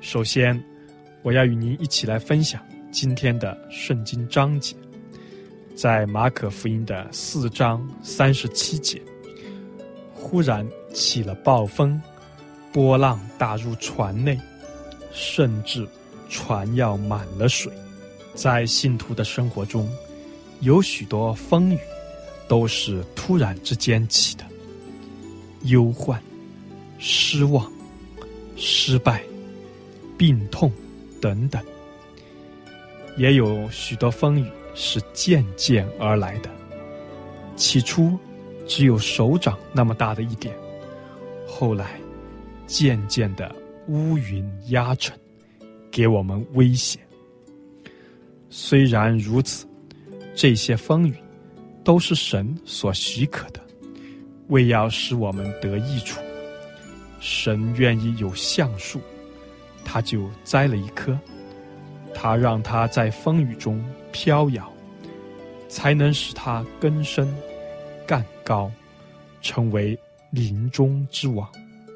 首先，我要与您一起来分享今天的圣经章节，在马可福音的4章37节，忽然起了暴风，波浪打入船内，甚至船要满了水。在信徒的生活中，有许多风雨都是突然之间起的，忧患、失望、失败、病痛等等。也有许多风雨是渐渐而来的，起初只有手掌那么大的一点，后来渐渐的乌云压城，给我们危险。虽然如此，这些风雨都是神所许可的，为要使我们得益处。神愿意有橡树，他就栽了一棵，他让它在风雨中飘摇，才能使它根深干高，成为林中之王。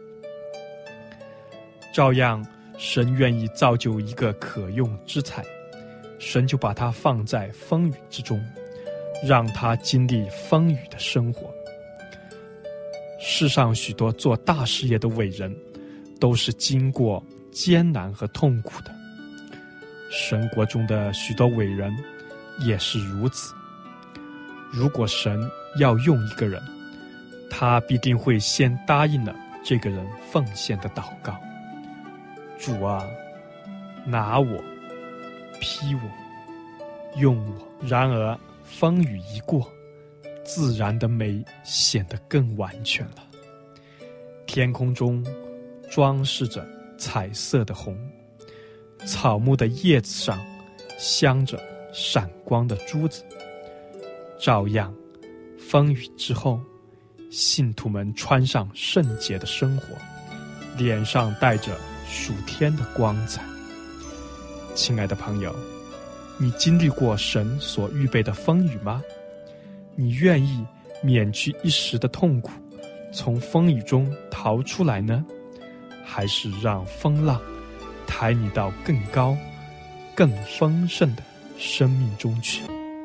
照样，神愿意造就一个可用之材，神就把它放在风雨之中，让他经历风雨的生活。世上许多做大事业的伟人，都是经过艰难和痛苦的。神国中的许多伟人也是如此。如果神要用一个人，他必定会先答应了这个人奉献的祷告：主啊，拿我，批我，用我。然而风雨一过，自然的美显得更完全了。天空中装饰着彩色的红，草木的叶子上镶着闪光的珠子。照样，风雨之后，信徒们穿上圣洁的生活，脸上带着属天的光彩。亲爱的朋友，你经历过神所预备的风雨吗？你愿意免去一时的痛苦，从风雨中逃出来呢？还是让风浪抬你到更高、更丰盛的生命中去？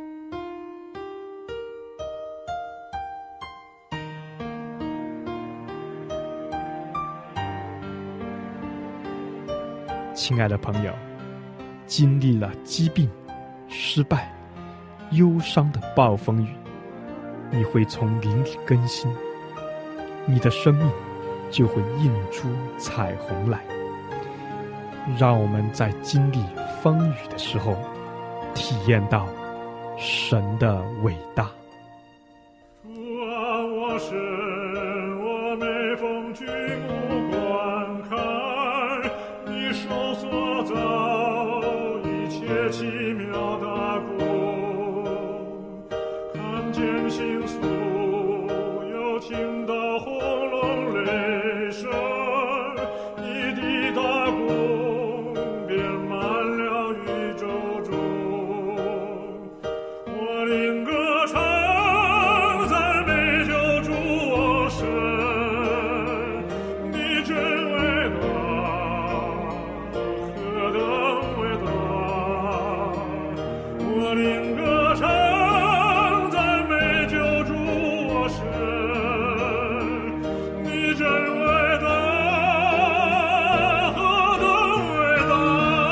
亲爱的朋友，经历了疾病、失败、忧伤的暴风雨，你会从灵里更新，你的生命就会映出彩虹来。让我们在经历风雨的时候，体验到神的伟大。 主啊，我神，我每逢举目观看你手所造一切奇妙大工，看见星宿，又听到轰隆雷声，你的大功遍满了宇宙中。我灵歌唱，赞美救主我神，你真伟大，何等伟大！我灵歌唱，赞美救主我神，你真伟大，何等伟大！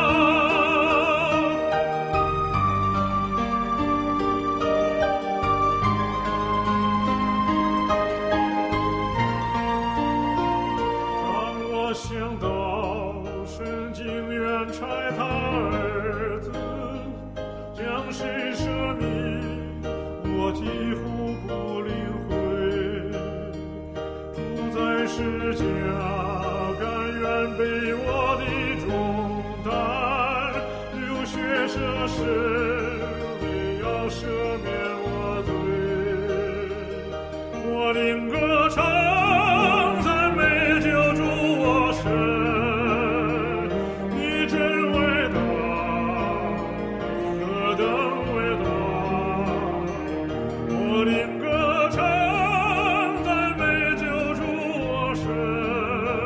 当我想到神竟愿差他儿子将谁舍命，我几乎不领会。主在世家，甘愿背我的重担，流血舍身，为要赦免我罪。我灵歌唱，赞美救主我神，你真伟大，何等伟大！我灵歌唱，赞美救主我神，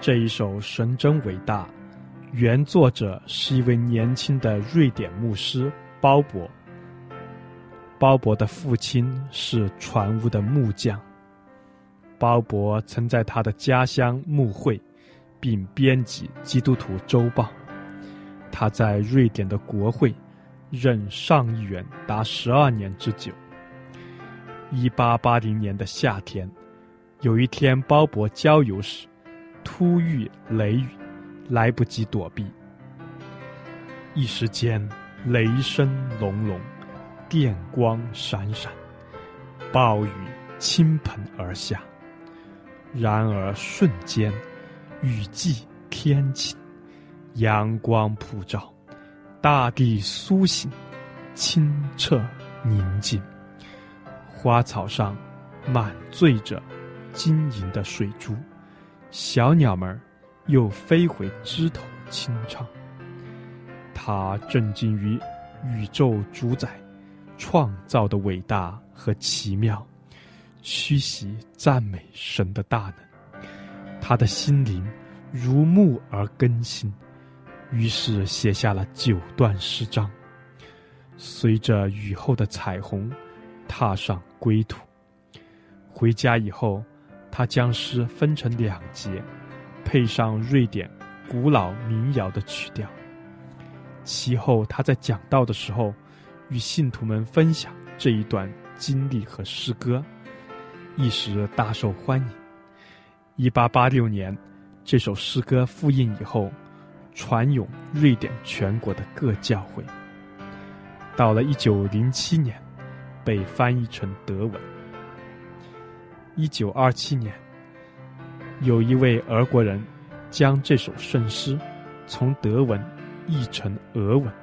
这一首《神真伟大》，原作者是一位年轻的瑞典牧师鲍勃。鲍勃的父亲是船坞的木匠。鲍勃曾在他的家乡牧会，并编辑《基督徒周报》。他在瑞典的国会任上议员达12年之久。1880年的夏天，有一天鲍勃郊游时，突遇雷雨，来不及躲避。一时间，雷声隆隆，电光闪闪，暴雨倾盆而下。然而瞬间，雨霁天晴，阳光普照，大地苏醒，清澈宁静。花草上满醉着晶莹的水珠，小鸟们又飞回枝头轻唱。他震惊于宇宙主宰创造的伟大和奇妙，屈膝赞美神的大能。他的心灵如木而更新，于是写下了9段诗章，随着雨后的彩虹踏上归途。回家以后，他将诗分成2节，配上瑞典古老民谣的曲调。其后他在讲道的时候，与信徒们分享这一段经历和诗歌，一时大受欢迎。1886年，这首诗歌复印以后，传咏瑞典全国的各教会。到了1907年，被翻译成德文。1927年，有一位俄国人将这首圣诗从德文译成俄文。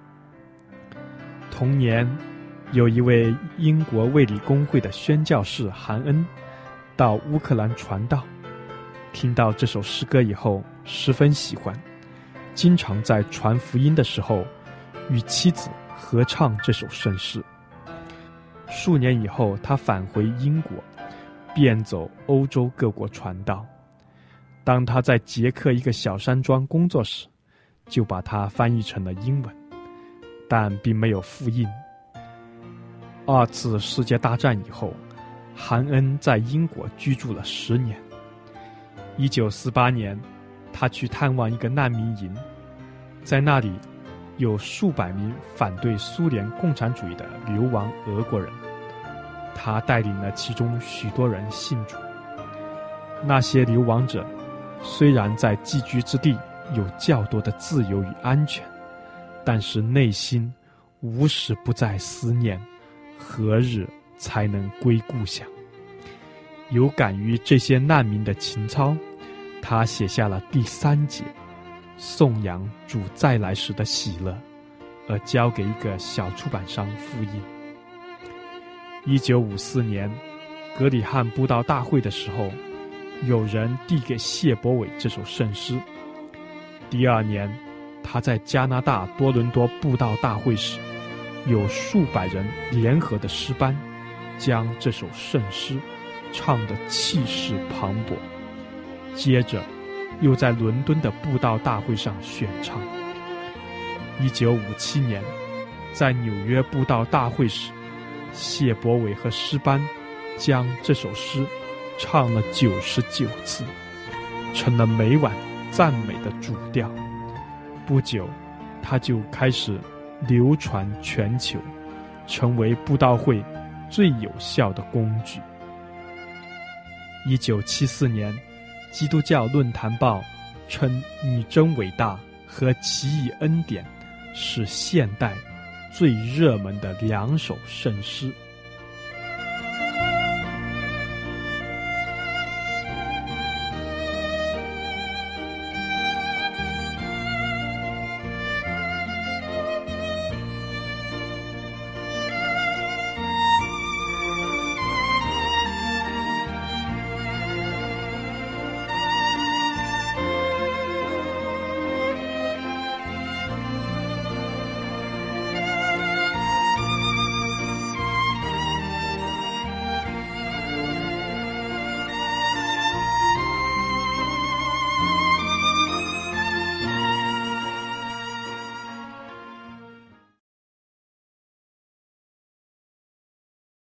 同年，有一位英国卫理公会的宣教士韩恩到乌克兰传道，听到这首诗歌以后十分喜欢，经常在传福音的时候与妻子合唱这首圣诗。数年以后，他返回英国，遍走欧洲各国传道。当他在捷克一个小山庄工作时，就把它翻译成了英文，但并没有复印。2次世界大战以后，韩恩在英国居住了10年。1948年，他去探望一个难民营，在那里有数百名反对苏联共产主义的流亡俄国人，他带领了其中许多人信主。那些流亡者虽然在寄居之地有较多的自由与安全，但是内心无时不在思念何日才能归故乡。有感于这些难民的情操，他写下了第3节，颂扬主再来时的喜乐，而交给一个小出版商复印。1954年，格里汉布道大会的时候，有人递给谢伯伟这首圣诗。第2年，他在加拿大多伦多布道大会时，有数百人联合的诗班将这首圣诗唱得气势磅礴。接着又在伦敦的布道大会上选唱。1957年，在纽约布道大会时，谢伯伟和诗班将这首诗唱了99次，成了每晚赞美的主调。不久，他就开始流传全球，成为布道会最有效的工具。1974年，基督教论坛报称《你真伟大》和《奇异恩典》是现代最热门的2首圣诗。